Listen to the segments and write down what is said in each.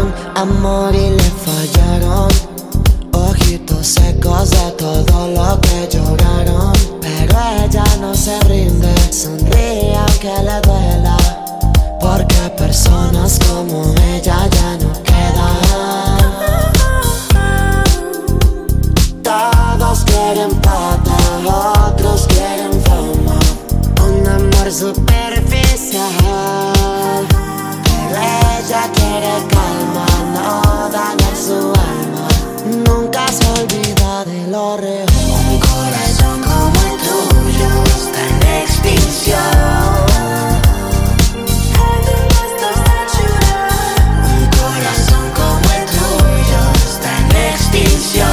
amor y le fallaron. Ojitos secos de todo lo que lloraron. Pero ella no se rinde, sonríe aunque le duela, porque personas como ella ya no quedan. Todos quieren plata, otros quieren fama, un amor superficial. Pero ella quiere calma, no dañar su alma, nunca se olvida de lo real. Un corazón como el tuyo está en extinción. Un corazón como el tuyo está en extinción.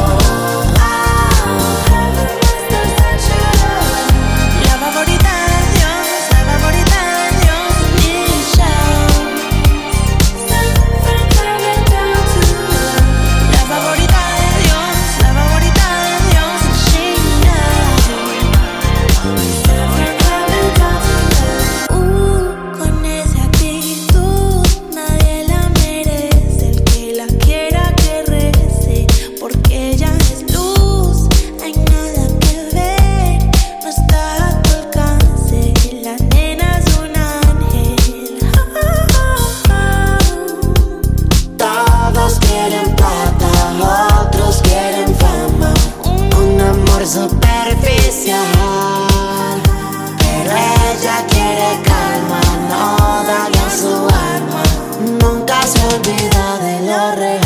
Superficial, pero ella quiere calma, no daña su alma, nunca se olvida de lo real.